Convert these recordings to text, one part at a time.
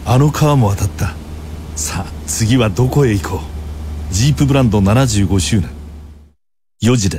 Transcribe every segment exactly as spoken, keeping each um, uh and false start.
あの川も渡った。さあ次はどこへ行こう。ジープブランドななじゅうごしゅうねん、よじです。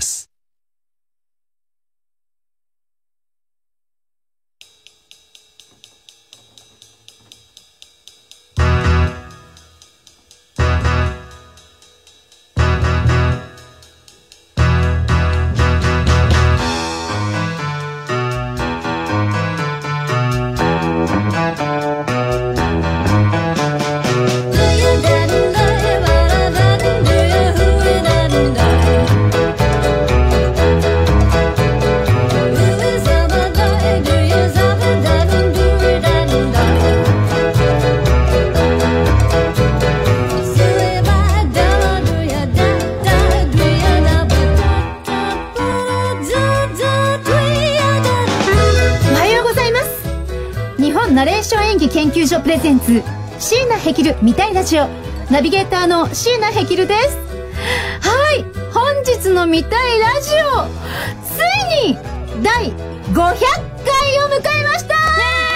ナレーション演技研究所プレゼンツ椎名ヘキル見たいラジオ、ナビゲーターの椎名ヘキルです。はい、本日の見たいラジオ、ついにだいごひゃっかいを迎えました。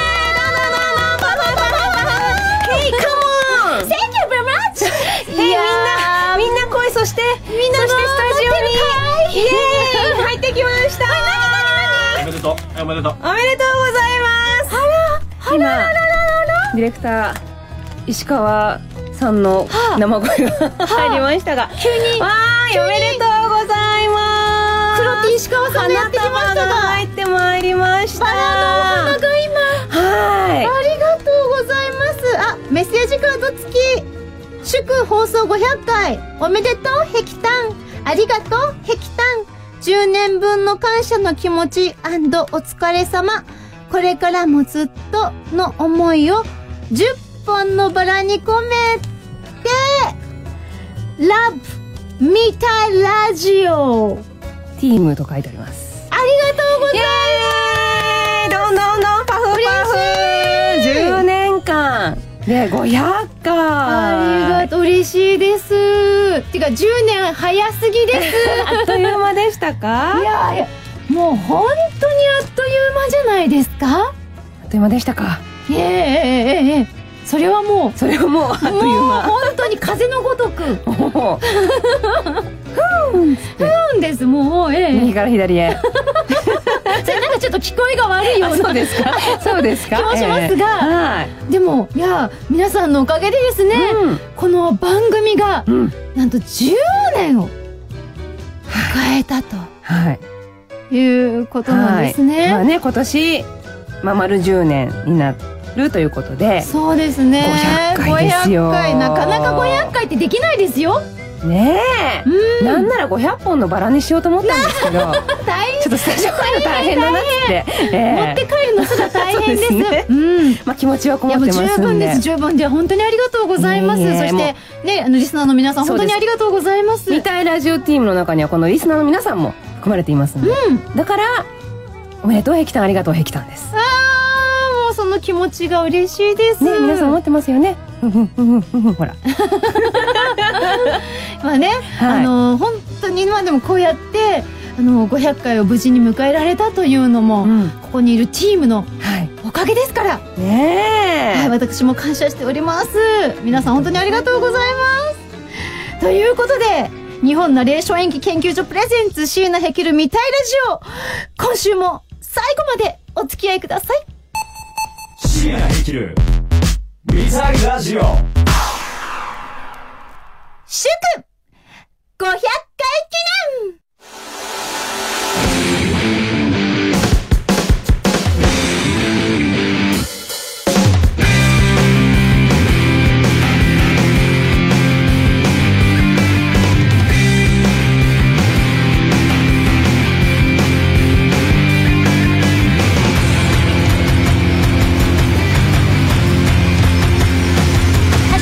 Hey, come on! Thank you very much! いやー、みんな、みんな声、そして、みんな、そしてスタジオに、イエーイ入ってきました。 おめでとう、おめでとう。 おめでとうございます。今ディレクター石川さんの生声が入りましたが、 急にわーい、おめでとうございます。 黒 T 石川さんがやってきましたが、 入ってまいりました。 バラのお花が今、 はい、 ありがとうございます。あ、メッセージカード付き。祝放送ごひゃっかいおめでとうヘキタン、ありがとうヘキタン、じゅうねんぶんの感謝の気持ち&お疲れ様、これからもずっとの思いをじゅっぽんのバラに込めて、ラブ見たいラジオティームと書いてあります。 ありがとうございます。 どんどんどんパフパフ、じゅうねんかんでごひゃっかい、 ありがとう、嬉しいです。てかじゅうねん早すぎですあっという間でしたか？ いやいや、もう本当にあっという間じゃないですか。 あっという間でしたか。 ええええええ、それはもうそれはもうあっという間、 もう本当に風のごとくふーんです。もう、ええ、 右から左へそれなんかちょっと聞こえが悪いようなそうですか、そうですか気もしますが、 えーはい、 でもいや皆さんのおかげでですね、うん、この番組が、うん、なんとじゅうねんを迎えたと、はい、いうことなんですね。はい、 まあね、今年、まあ、丸じゅうねんになるということで、 そうですね、 ごひゃっかいですよ。 ごひゃっかい、なかなかごひゃっかいってできないですよねえ、なんならごひゃっぽんのバラにしようと思ったんですけどちょっとスタジオ帰るの大変だなって、 えー、持って帰るのすら大変です。そうですね、うん、 まあ気持ちはこもってますんで、 十分です、十分で、本当にありがとうございます。そしてね、あのリスナーの皆さん本当にありがとうございます。 見たいラジオチームの中にはこのリスナーの皆さんも含まれていますんで、うん、だからおめでとうヘキタン、ありがとうヘキタンです。 あー、もうその気持ちが嬉しいですね。皆さん思ってますよね。ほらまあね、はい、あの本当に今でもこうやってあのごひゃっかいを無事に迎えられたというのも、うん、ここにいるチームのおかげですから、はい、ねえ、はい、私も感謝しております。皆さん本当にありがとうございます。ということで、日本ナレーション演技研究所プレゼンツ椎名ヘキル見たいラジオ、今週も最後までお付き合いください。 椎名ヘキル見たいラジオ祝ごひゃっかい記念。は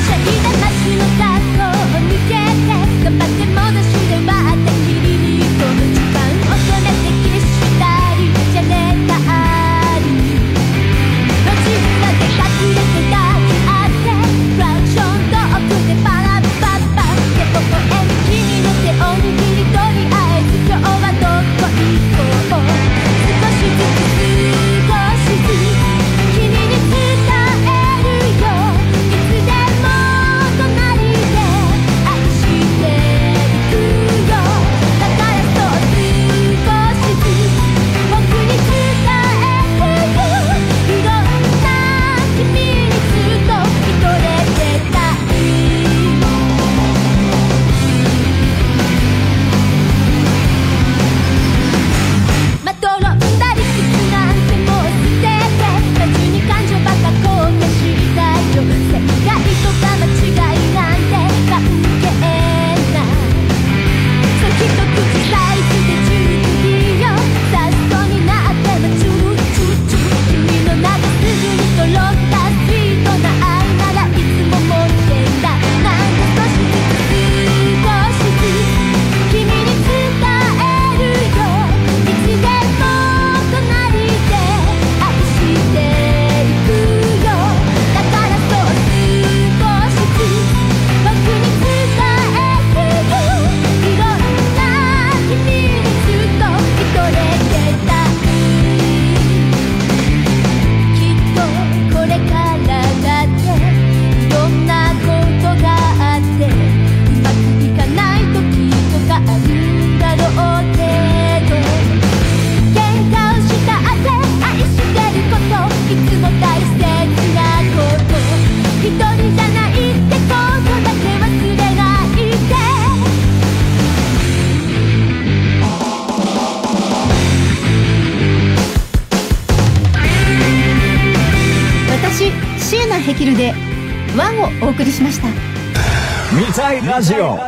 ワンをお送りしました。 見たいラジオ。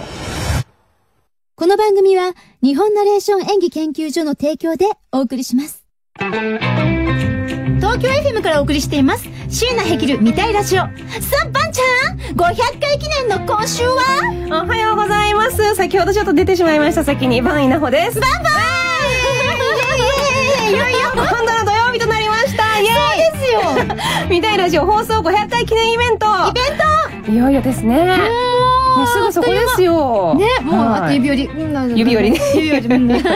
この番組は日本ナレーション演技研究所の提供でお送りします。東京 エフエム からお送りしています椎名ヘキル見たいラジオ。さあバンちゃん、ごひゃっかい記念の今週はおはようございます。先ほどちょっと出てしまいました。先にバン稲穂です。バンバンいよいよ今度の土曜日となりました。イエーイですよ見たいラジオ放送ごひゃっかい記念イベントイベントいよいよですね。もうすぐそこですよね。もう、はい、あと指折り、 うん、指折りね指折り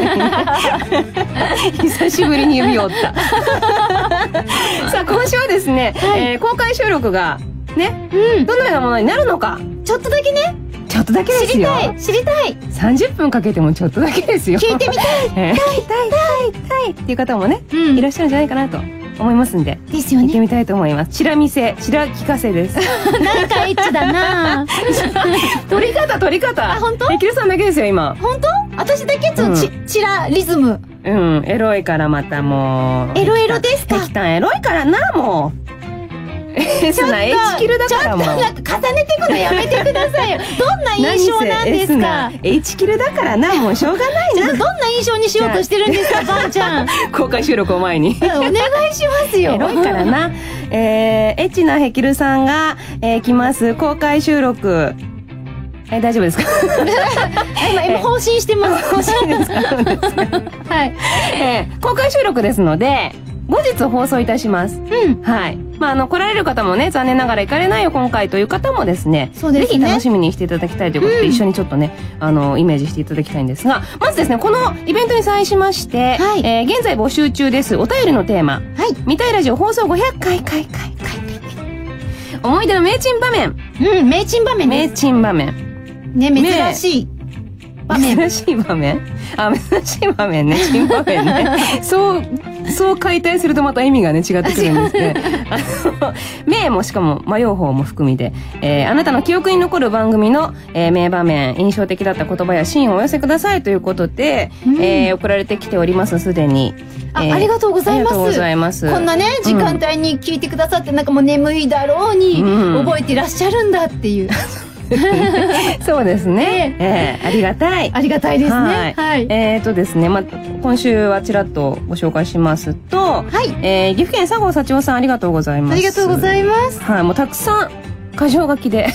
久しぶりに指折ったさあ今週はですね、はい、えー、公開収録がね、うん、どのようなものになるのかちょっとだけね、 ちょっとだけですよ。 知りたい知りたい。 さんじゅっぷんかけてもちょっとだけですよ。 聞いてみたいえー、たいたいたいたいっていう方もね、うん、いらっしゃるんじゃないかなと思いますんで、 ですよね。 行ってみたいと思います。チラ見せ、チラ聞かせです。 なんかエッチだな撮り方、撮り方。 あ、本当？ ヘキルさんだけですよ、今。 本当？私だけちょっとチ、うん、チラリズム。 うん、エロいからまたもう。 エロエロですか？ ヘキタンエロいからな、もう。エスな、エイチキルだからもう。 ちょっとなんか重ねていくのやめてくださいよ。どんな印象なんですか？ エイチキルだからな、もうしょうがないな。 どんな印象にしようとしてるんですか、ばんちゃん。 公開収録を前に。 お願いしますよ。 エロいからな。えー、エッチなヘキルさんが、えー、来ます。公開収録。えー、大丈夫ですか？ 今、今、放心してます。 放心ですか？ はい。 えー、公開収録ですので、後日放送いたします。 うん。 はい。まあ、あの、来られる方もね、残念ながら行かれないよ、今回という方もですね、 そうですね。 ぜひ楽しみにしていただきたいということで、うん、一緒にちょっとね、あの、イメージしていただきたいんですが、まずですね、このイベントに際しまして、はい、えー、現在募集中です。お便りのテーマ。はい。見たいラジオ放送ごひゃっかい、かい、かい、かい、かい。思い出の名珍場面。 うん、名珍場面です。 名珍場面。 ね、珍しい。場面。 珍しい場面あ、珍しい場面ね。珍場面ね。そう、そう解体するとまた意味がね、違ってくるんですね。あの、名もしかも迷う方も含みで、えー、あなたの記憶に残る番組の、えー、名場面、印象的だった言葉やシーンをお寄せくださいということで、うん、えー、送られてきております、すでに。 あ、えー、ありがとうございます。 ありがとうございます。 こんなね、時間帯に聞いてくださって、うん、なんかもう眠いだろうに、うん、覚えてらっしゃるんだっていう。 そうですね、えー、ありがたいありがたいですね。はい、はい、 えーとですね、まあ、今週はちらっとご紹介しますと、はい、えー、岐阜県佐合幸男さんありがとうございます。 ありがとうございます。 はい、もうたくさん箇条書きでいっ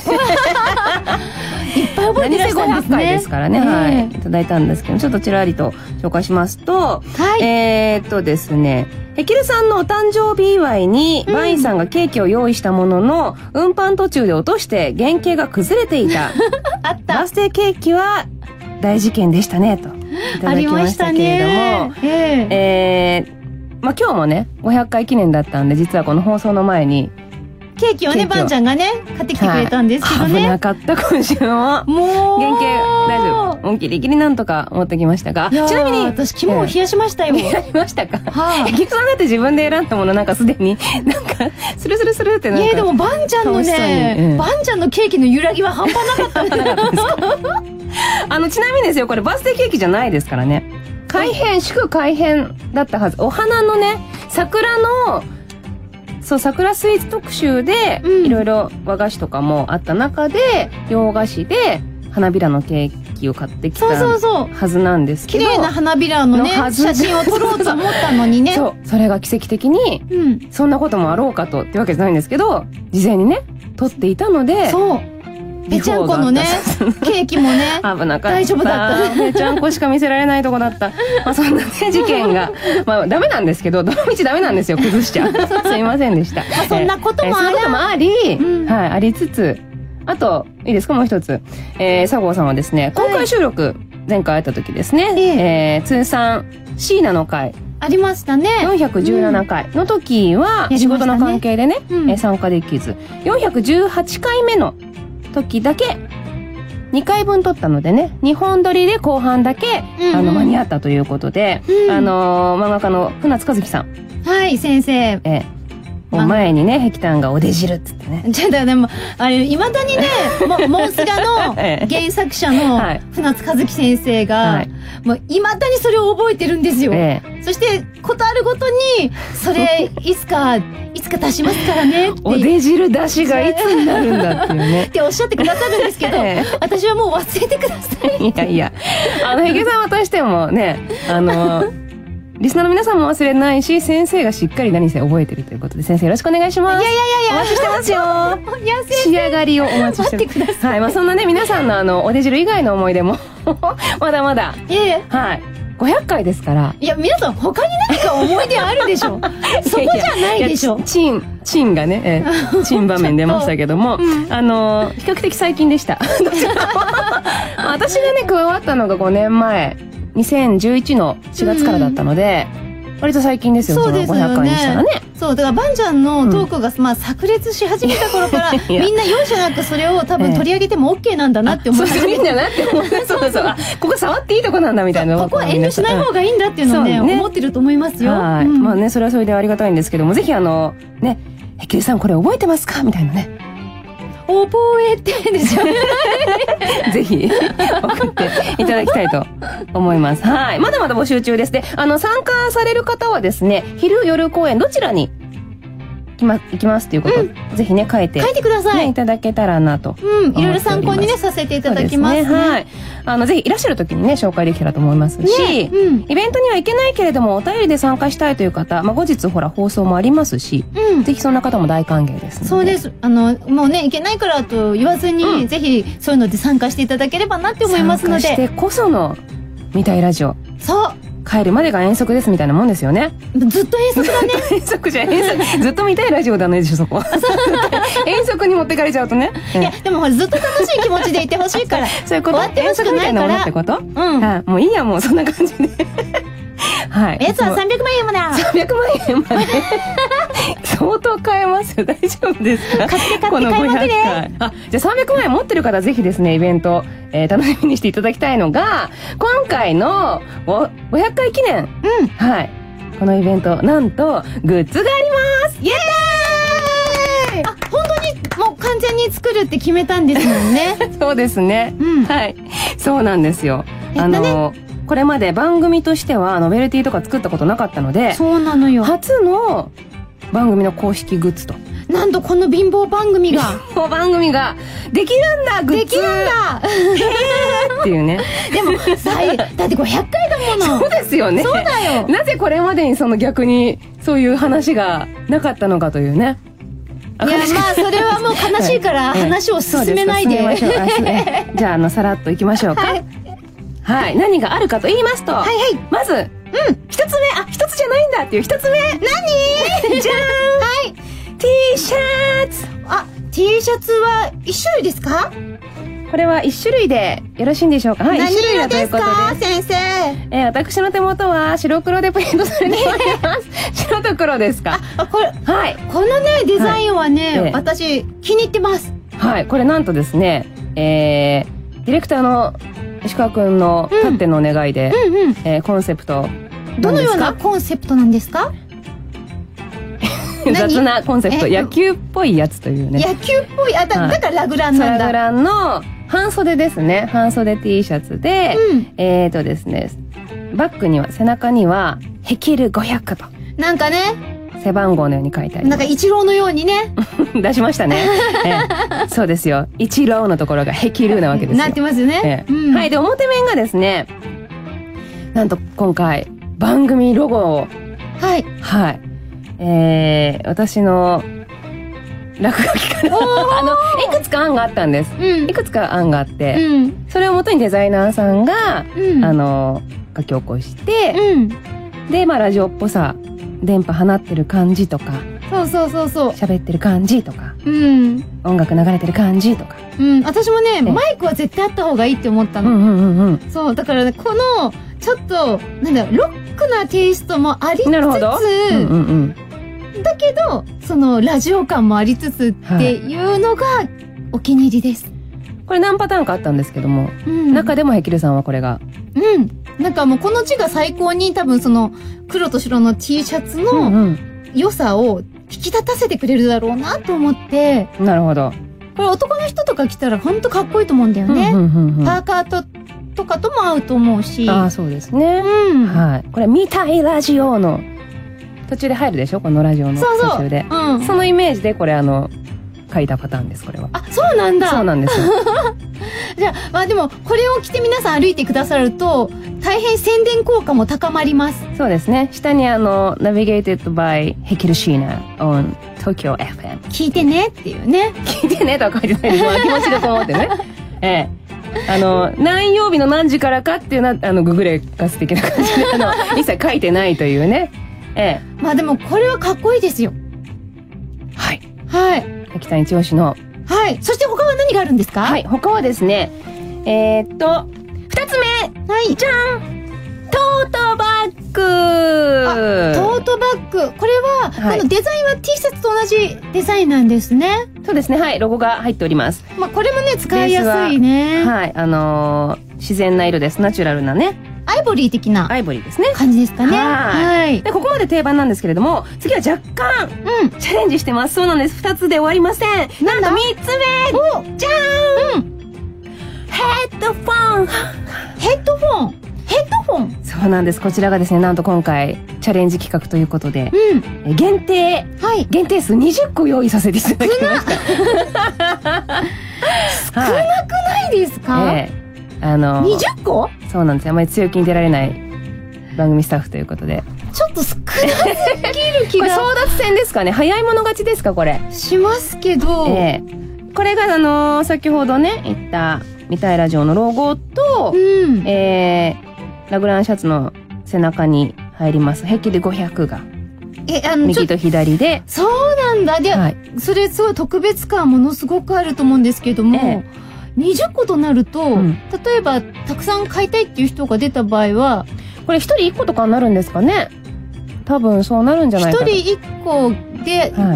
ぱい覚えてらっしゃるんですね。 ごひゃっかいですからね、えー、はい、いただいたんですけど、ちょっとちらりと紹介しますと、はい、えーとですね、ヘキルさんのお誕生日祝いに、バインさんがケーキを用意したものの、運搬途中で落として原型が崩れていた。 あった。 バースデーケーキは大事件でしたね、と。いただきましたけれども。えー、えー、まあ、今日もね、ごひゃっかい記念だったんで、実はこの放送の前に、 ケーキをね、ばんちゃんがね、買ってきてくれたんですけどね。 危なかった、今週も。 もう。 原型、大丈夫。もうギリギリなんとか持ってきましたが。ちなみに。 私、肝を冷やしましたよ。 冷やしましたか。はい。ギフさんだって自分で選んだものなんかすでに、なんか、スルスルスルってなんか。 いや、でもばんちゃんのね、ばんちゃんのケーキの揺らぎは半端なかったんだよ。 あの、ちなみにですよ、これバースデーケーキじゃないですからね。改編、祝改編だったはず。お花のね、桜の、そう、桜スイーツ特集で、いろいろ和菓子とかもあった中で、洋菓子で花びらのケーキを買ってきたはずなんですけど。 綺麗な花びらのね、写真を撮ろうと思ったのにね。 そう、それが奇跡的に、うん、そんなこともあろうかとってわけじゃないんですけど、事前にね、撮っていたので、 そう。ぺちゃんこのね、ケーキもね、 危なかった。 大丈夫だった。 ぺちゃんこしか見せられないとこだった。まあそんなね、事件が、まあダメなんですけど、どの道ダメなんですよ、崩しちゃう。すいませんでした。 まあそんなこともあり、 そんなこともあり、はい、ありつつ、あと、いいですか、もう一つ。えー、佐合さんはですね、公開収録、前回会った時ですね、えー、通算、椎名の会。 ありましたね。 よんひゃくじゅうななかいの時は、仕事の関係でね、参加できず、よんひゃくじゅうはちかいめの時だけにかいぶん撮ったのでね、にほん撮りで後半だけ、うんうん、あの間に合ったということで、うん、あのー、漫画家の船津和樹さん、 はい、先生、 えー、 お前にね、ヘキタンがおでじるっつってね。 じゃあでも、あれ、いまだにね、もモンスガのええ原作者のはい船津和樹先生が、 はいもういまだにそれを覚えてるんですよ。 えそして、ことあるごとに、それ、いつか、いつか出しますからねって。 おで汁出しがいつになるんだっていうねっ。ておっしゃってくださるんですけど、 ええ私はもう忘れてください。 いやいや、あの、ヘゲさんはとしてもね、あの、リスナーの皆さんも忘れないし、先生がしっかり何せ覚えてるということで、先生よろしくお願いします。 いやいやいやいやお待ちしてますよ。 いや、先仕上がりをお待ちして待ってください。 はい、まあそんなね、皆さんのあの、おで汁以外の思い出も、まだまだ、 いやいや、 はい。ごひゃっかいですから。 いや、皆さん他に何か思い出あるでしょそこじゃないでしょややチン、チンがね、えーチン場面出ましたけども、あのー、比較的最近でした。私がね、加わったのがごねんまえ、にせんじゅういちのしがつからだったので、割と最近ですよ、 そうですよねそのごひゃっかいにしたらね。 そう、だからバンちゃんのトークが、まあ、炸裂し始めた頃から、 いやみんな容赦なくそれを多分取り上げても OK なんだなって思いそう始めて、 いいんだなって思う。そうそう。あ、ここ触っていいとこなんだみたいな。 ここは遠慮しない方がいいんだっていうのをね、 そうね思ってると思いますよ。 はい。 うんまあね、それはそれでありがたいんですけども、ぜひあの、ね、ヘキルさんこれ覚えてますかみたいなね。 覚えてでしょぜひ、送っていただきたいと思います。はい。まだまだ募集中です。で、あの、参加される方はですね、昼夜公演どちらに行きま、行きますっていうことを、ぜひね、書いて、 書いてください。 ね、いただけたらなと。 うん、いろいろ参考にね、させていただきますね。 そうですね。はい。あの、ぜひいらっしゃる時にね、紹介できたらと思いますし、 ねうんイベントには行けないけれども、お便りで参加したいという方、まあ、後日ほら、放送もありますし、 うん。 ぜひそんな方も大歓迎ですので。 そうです。あの、もうね、いけないからと言わずに、 うんぜひ、そういうので参加していただければなって思いますの参加してで。 こその、見たいラジオ。 そう。 帰るまでが遠足ですみたいなもんですよね。 ずっと遠足だね。 遠足じゃ遠足ずっと見たいラジオだねでしょそこ。遠足に持ってかれちゃうとね。 いや、でもほらずっと楽しい気持ちでいてほしいから。 そういうこと。 終わってほしくないから遠足みたいなものってこと？ うん。 はい。もういいやもうそんな感じで。はい。 やつはさんびゃくまんえんまだ。 さんびゃくまんえんまで相当買えますよ。大丈夫ですか？ 買って買ってこの買いまくれごひゃっかい。あ、じゃあさんびゃくまんえん持ってる方ぜひですね、イベント、えー楽しみにしていただきたいのが、今回のごごひゃっかい記念。 うん。 はい。このイベント、なんと、グッズがありますイエーイあ、本当にもう完全に作るって決めたんですもんね。 そうですね。 うんはい。そうなんですよ。 やったねあの、これまで番組としてはノベルティとか作ったことなかったので、 そうなのよ。 初の番組の公式グッズと。 なんとこの貧乏番組が。 もう番組ができるんだグッズできるんだっていうね。 でも、さい、だってごひゃっかいだもの。 そうですよね。 そうだよ。 なぜこれまでにその逆にそういう話がなかったのかというね。 いや、まあ、それはもう悲しいから話を進めないで。 そうですか進めましょうあすねじゃあ、あの、さらっといきましょうか。 はい。 はい。何があるかと言いますと、 はいはい。 まず、うん、一つ目、あ、一つじゃないんだっていう一つ目。何じゃーんはい。 T シャツあ、T シャツは一種類ですか？ これは一種類でよろしいんでしょうか？はい、 何一種類色でだということすか、 で。 先生？ えー、私の手元は白黒でプリントされております。白と黒ですか？ あ、これ、 はい。 このね、デザインはね、 はいええ私、気に入ってます。 はい。これなんとですね、えー、ディレクターの石川くんのたっての願いで、 うんうん。 えー、コンセプト、 どのような何コンセプトなんですか？ ですか？雑なコンセプト、 え野球っぽいやつというね。 野球っぽい、あ、だ、 はいだからラグランなんだ。 サラグランの半袖ですね。半袖 T シャツで、 うんえーとですね、バックには、背中には、ヘキルごひゃっかと、 なんかね、 背番号のように書いてあります。 なんか一郎のようにね、 出しましたね。ええそうですよ。一郎のところがヘキルなわけですよ。 なってますよね。 ええうんはい。で、表面がですね、なんと今回、番組ロゴを、 はい。 はい。えー、私の落書きから、あの、いくつか案があったんです。 うんい。くつか案があって、 うん。 それをもとにデザイナーさんが、 うん。 あの、書き起こして、 うん。 で、まあ、ラジオっぽさ、電波放ってる感じとか、 そうそうそうそう。 喋ってる感じとか、 うん。 音楽流れてる感じとか。 うん。私もね、 えマイクは絶対あった方がいいって思ったの。 うんうんうんうん。 そう。だからね、この、ちょっと、なんだろう、ロックなテイストもありつつ、 なるほど。うんうんうん。 だけど、その、ラジオ感もありつつっていうのが、お気に入りです。 これ何パターンかあったんですけども、 うん。 中でもヘキルさんはこれが。 うん。なんかもうこの字が最高に多分その黒と白の T シャツうんのうん。 良さを引き立たせてくれるだろうなと思って、 なるほど。 これ男の人とか着たらほんとかっこいいと思うんだよね。 うんうんうんうん、 パーカーと、とかとも合うと思うし。 ああ、そうですね。 うん。 はい。これ、見たいラジオの、途中で入るでしょこのラジオの途中で。 そうそう。うん。 そのイメージで、これあの、書いたパターンです、これは。 あ、そうなんだ。 そうなんですよ。 じゃあ、まあでも、これを着て皆さん歩いてくださると、大変宣伝効果も高まります。 そうですね。下にあの、Navigated by ヘキルシーナ on Tokyo エフエム。 聞いてねっていうね。 聞いてねとは書いてないです。まあ気持ちでこう思ってね。ええ。あの、何曜日の何時からかっていうのは、あの、ググレカス的な感じで、あの、一切書いてないというね。ええ。 まあでも、これはかっこいいですよ。 はい。 はい。 秋田一押しの。 はい。そして他は何があるんですか？ はい。他はですね、えー、っと、二つ目。 はい。 じゃんトートバッグ。 あ、トートバッグ。これは、 はい、 このデザインは T シャツと同じデザインなんですね。 そうですね。はい。ロゴが入っております。 まあ、これもね、使いやすいね。 はい。あのー、自然な色です。ナチュラルなね。 アイボリー的な。 アイボリーですね。 感じですかね。 はい。 はい。 で、ここまで定番なんですけれども、次は若干、 うん。 チャレンジしてます。そうなんです。二つで終わりません。なんと三つ目おじゃーん、うん、ヘッドフォンヘッドフォンヘッドフォンそうなんです。こちらがですね、なんと今回、チャレンジ企画ということで、 うん。 限定、はい。限定数にじゅっこ用意させていただきました。 少なくないですか？ ええ。あのー、 にじゅっこ？ そうなんですよ。あまり強気に出られない番組スタッフということで。 ちょっと少なすぎる気が。 これ争奪戦ですかね？早い者勝ちですかこれ？ しますけど。 ええ。これがあのー、先ほどね、言った、見たいラジオのロゴと、 うん、 えー、ラグランシャツの背中に入ります。壁でごひゃくが。 え、あの、 右と左で。 そうなんだ。で、はい、それすごい特別感ものすごくあると思うんですけども、ええ、にじゅっことなると、うん、例えば、たくさん買いたいっていう人が出た場合は、 これ一人一個とかになるんですかね？多分そうなるんじゃないかな。 一人一個で、はい、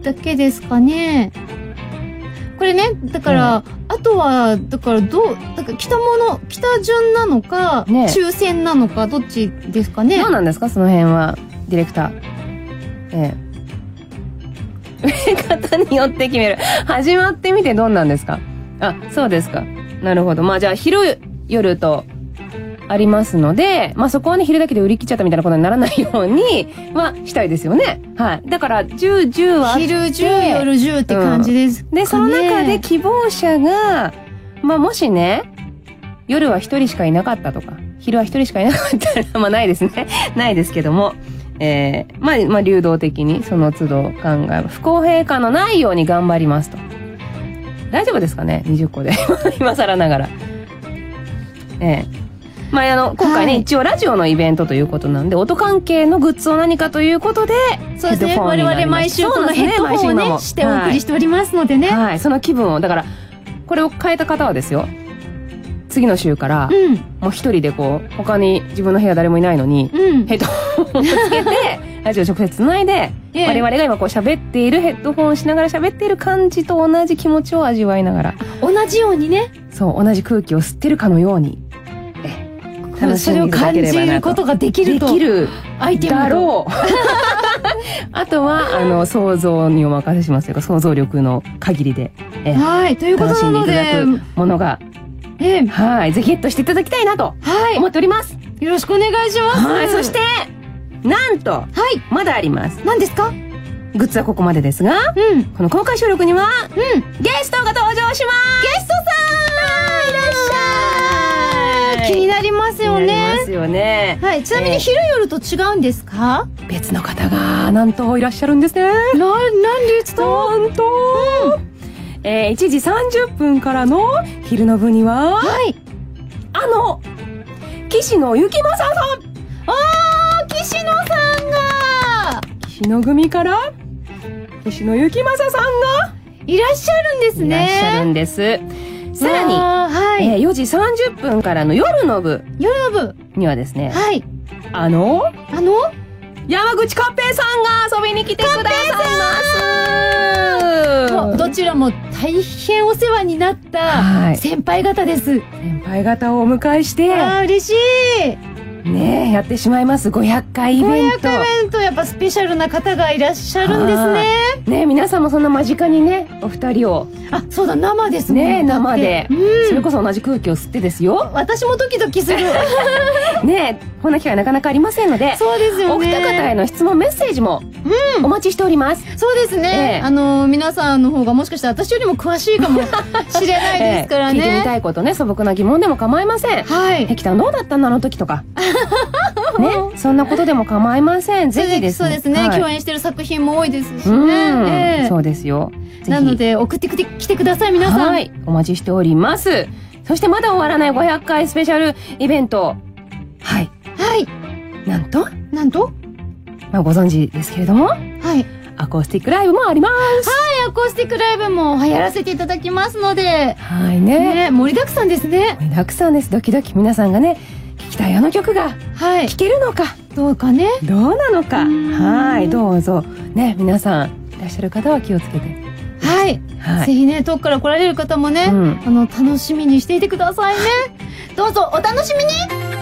だけですかね。これね、だから、うん、あとは、だからどう、だから来たもの、来た順なのか、ね、抽選なのか、どっちですかね。 どうなんですかその辺は、ディレクター。ええ。方によって決める。始まってみてどうなんですか？あ、そうですか。なるほど。まあじゃあ、昼、夜と、ありますので、まあそこはね、昼だけで売り切っちゃったみたいなことにならないように、まあしたいですよね。はい。だから、じゅう、じゅうは。 昼じゅう、夜じゅうって感じです、 うん。で、その中で希望者が、まあもしね、夜は一人しかいなかったとか、昼は一人しかいなかったら、まあないですね。ないですけども、えー、まあ、まあ流動的にその都度考え、不公平感のないように頑張りますと。大丈夫ですかね ?にじゅっこで。今更ながら。ええーまあ、あの、今回ね、はい、一応ラジオのイベントということなんで、音関係のグッズを何かということで、 そうですね。我々毎週このヘッドホンをね、ねしてお送りしておりますのでね。 はい。はい、その気分を、だから、これを変えた方はですよ、次の週から、うん、もう一人でこう、他に自分の部屋誰もいないのに、うん、ヘッドホンをつけて、ラジオ直接つないで、我々が今こう喋っているヘッドホンをしながら喋っている感じと同じ気持ちを味わいながら。 同じようにね。 そう、同じ空気を吸ってるかのように。 それを感じることができると。 できるアイテムだろう。あとは、あの、想像にお任せしますというか、想像力の限りで。 えはい、ということなので。 楽しんでいただくものが、えー、はい、ぜひゲットしていただきたいなと、はい、思っております。 よろしくお願いします。 はい、そして、なんと、はい、まだあります。 何ですか？ グッズはここまでですが、うん、この公開収録には、うん、ゲストが登場します。ゲストさんいらっしゃい。気になりますよね。 気になりますよね。 はい。ちなみに昼夜と違うんですか？ えー、別の方が、なんといらっしゃるんですね。な、 なんですか？ なんと、うん、えー、いちじさんじゅっぷんからの昼の部には、はい。あの、岸野幸正さん。 あー、岸野さんが、 岸野組から、岸野幸正さんが、 いらっしゃるんですね。 いらっしゃるんです。さらに、はい、えー、よじさんじゅっぷんからの夜の部。 夜の部にはですね。 はい。 あの、 あの山口勝平さんが遊びに来てくださいます。 もうどちらも大変お世話になった先輩方です。 先輩方をお迎えして。 あー、嬉しい。 ねえ、やってしまいます。ごひゃっかいイベント。 ごひゃっかいイベント、やっぱスペシャルな方がいらっしゃるんですね。 ねえ、皆さんもそんな間近にね、お二人を。 あ、そうだ、生ですもんねえ、生で。 うん。 それこそ同じ空気を吸ってですよ。 私もドキドキする。 ねえ、こんな機会なかなかありませんので、 そうですよね。 お二方への質問、メッセージもお待ちしております。 そうですね。 ええ、 あの、皆さんの方がもしかしたら私よりも詳しいかもしれないですからね。 ええ、聞いてみたいことね、素朴な疑問でも構いません。 はい。 ヘキタンどうだったんだあの時とか。ね、そんなことでも構いません。ぜひですね。 そうですね。 はい、 共演してる作品も多いですしうん、 ね。ええ、 そうですよ。 なので、送ってきてください、皆さん。 はい。お待ちしております。そしてまだ終わらないごひゃっかいスペシャルイベント。はい。 はい。 なんとなんとまあご存知ですけれども。 はい。 アコースティックライブもあります。 はい、アコースティックライブもやらせていただきますので。 はいね。 ね、盛りだくさんですね。 盛りだくさんです。ドキドキ皆さんがね、聞きたいあの曲が、はい。聴けるのか。 どうかね。 どうなのか。はい、どうぞ。ね、皆さん、いらっしゃる方は気をつけて。 はい。はい、ぜひね、遠くから来られる方もね、うん、あの、楽しみにしていてくださいね。どうぞお楽しみに。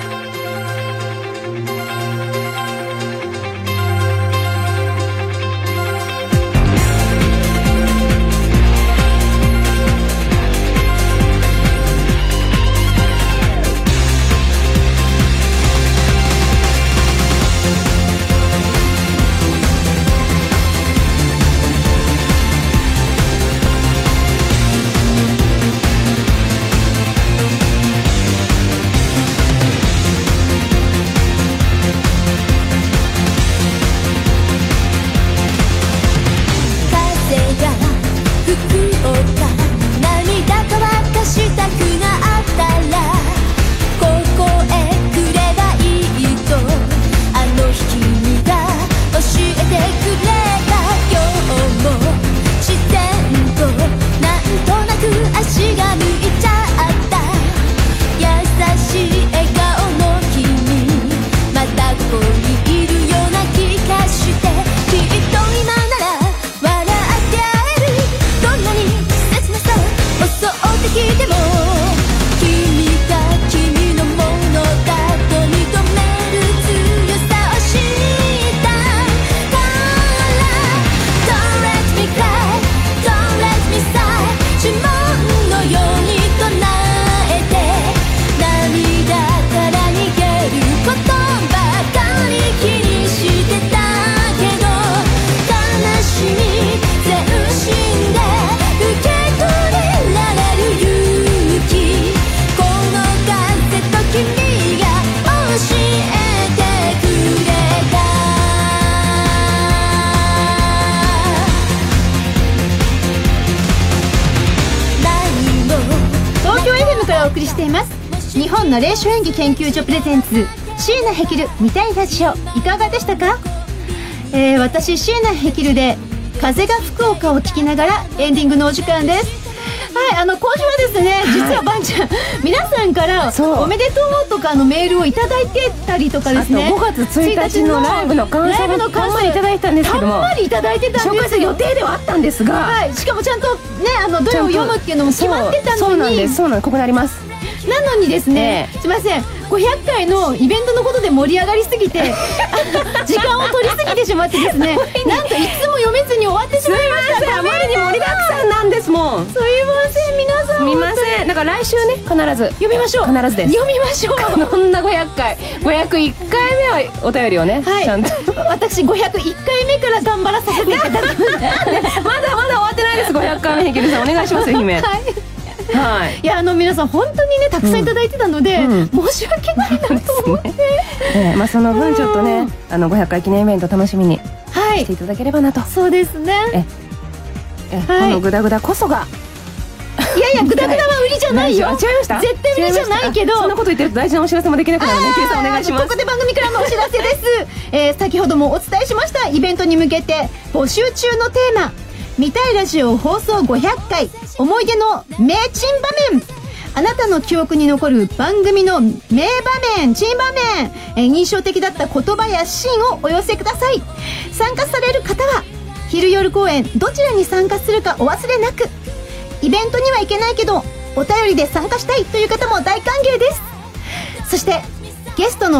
日本ナレーション演技研究所プレゼンツ椎名ヘキル見たいラジオ、いかがでしたか？えー、私椎名ヘキルで風が福岡を聞きながらエンディングのお時間です。はい、あの今週はですね、実はバンちゃん、皆さんからおめでとうとかのメールをいただいてたりとかですね、 あとごがつついたちのライブの感想もたんまりいただいたんですけども、 たんまりいただいてたんですよ。 紹介する予定ではあったんですが、 はい、しかもちゃんとね、あのどれを読むっていうのも決まってたのに、 そうなんです、そうなんです、ここにあります。 なのにですね、えー、すいません、ごひゃっかいのイベントのことで盛り上がりすぎて時間を取りすぎてしまってですねなんといつも読めずに終わってしまいました。 すいません、あまりに盛りだくさんなんですもん。 すいません、皆さん。 すみません、だから来週ね、必ず読みましょう。 必ずです、 読みましょう。 こんなごひゃっかいごひゃくいっかいめはお便りをね、はい、ちゃんと私ごひゃくいっかいめから頑張らさせていただくまだまだ終わってないです。ごひゃっかいめヘキルさんお願いしますよ、姫。はい、 はい、いや、あの皆さん本当にねたくさんいただいてたので、うん、申し訳ないなと思って、ねえーまあ、その分ちょっとね、あのごひゃっかい記念イベント楽しみにしていただければなと、 はい、そうですね。ええ、はい、このグダグダこそが、 いやいや、グダグダは売りじゃないよ。 違いました。 絶対売りじゃないけど、 そんなこと言ってると大事なお知らせもできなくなるので、ヘキルさんお願いします。 ここで番組からのお知らせです、えー、先ほどもお伝えしましたイベントに向けて募集中のテーマ、見たいラジオ放送ごひゃっかい思い出の名珍場面、あなたの記憶に残る番組の名場面、珍場面、えー、印象的だった言葉やシーンをお寄せください。参加される方は昼夜公演どちらに参加するかお忘れなく。イベントには行けないけどお便りで参加したいという方も大歓迎です。そしてゲストの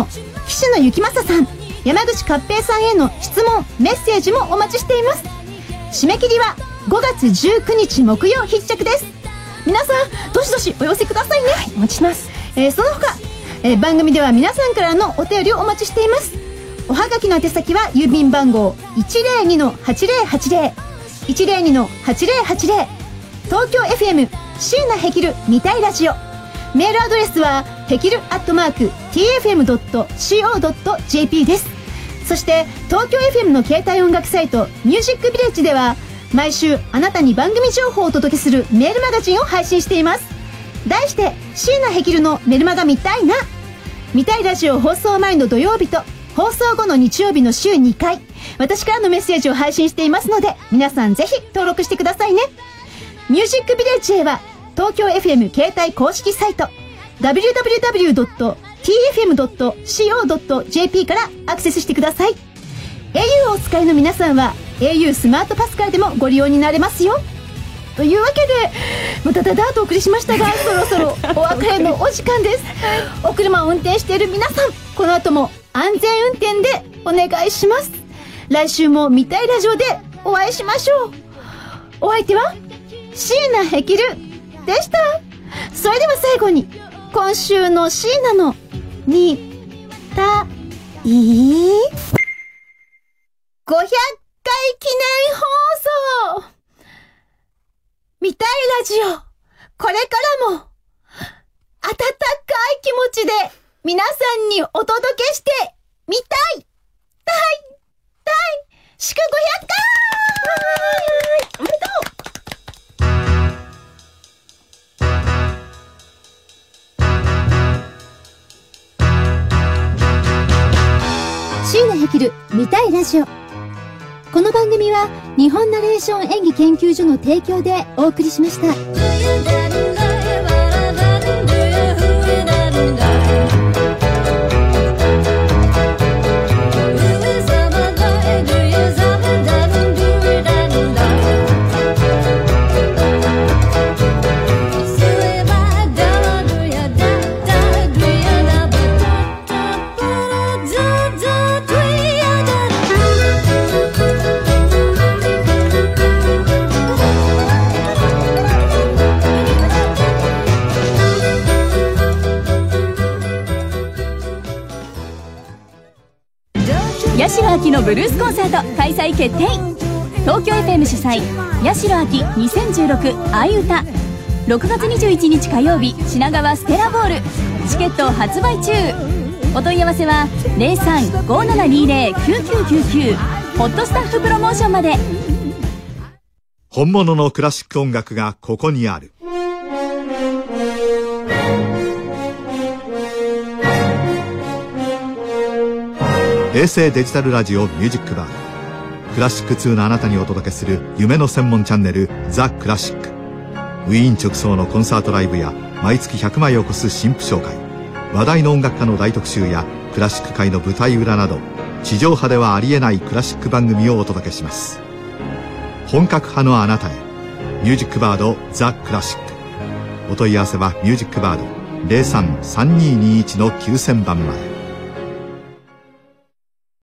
岸野幸正さん、山口勝平さんへの質問メッセージもお待ちしています。締め切りはごがつじゅうくにち木曜必着です。皆さんどしどしお寄せくださいね。 はい、お待ちしてます。 えー、その他、えー、番組では皆さんからのお便りをお待ちしています。おはがきの宛先は郵便番号 いちまるにのはちまるはちまる いちまるにのはちまるはちまる、 東京 エフエム 椎名ヘキル見たいラジオ。メールアドレスはヘキルアットマーク ティーエフエムドットシーオードットジェーピー です。そして東京 エフエム の携帯音楽サイトミュージックビレッジでは毎週あなたに番組情報をお届けするメールマガジンを配信しています。題して椎名ヘキルのメルマガ見たいな。見たいラジオ放送前の土曜日と放送後の日曜日の週にかい、私からのメッセージを配信していますので、皆さんぜひ登録してくださいね。ミュージックビレッジへは東京 エフエム 携帯公式サイト ダブリューダブリューダブリュードットティーエフエムドットシーオードットジェーピー からアクセスしてください。 エーユー をお使いの皆さんは エーユー スマートパスからでもご利用になれますよ。というわけでまただだーとお送りしましたが、そろそろお別れのお時間です。お車を運転している皆さん、この後も安全運転でお願いします。来週も見たいラジオでお会いしましょう。お相手は椎名ヘキルでした。それでは最後に今週の椎名のにたいごひゃっかい記念放送、見たいラジオ、これからも温かい気持ちで皆さんにお届けしてみたいたいたい祝ごひゃっかいおめでとう。椎名ヘキル見たいラジオ。この番組は日本ナレーション演技研究所の提供でお送りしました。 八代亜紀のブルースコンサート開催決定。東京 エフエム 主催八代亜紀にせんじゅうろく愛歌、ろくがつにじゅういちにち火曜日、品川ステラボール。チケット発売中。お問い合わせは ゼロさん ごーななにーゼロ きゅうきゅうきゅうきゅう ホットスタッフプロモーションまで。 本物のクラシック音楽がここにある。平成デジタルラジオミュージックバード、クラシック通のあなたにお届けする夢の専門チャンネルザ・クラシック。ウィーン直送のコンサートライブや毎月ひゃくまいを超す新譜紹介、話題の音楽家の大特集やクラシック界の舞台裏など、地上波ではありえないクラシック番組をお届けします。本格派のあなたへ、ミュージックバードザ・クラシック。お問い合わせはミュージックバード ゼロさん さんにーにーいち のきゅうせんばんまで。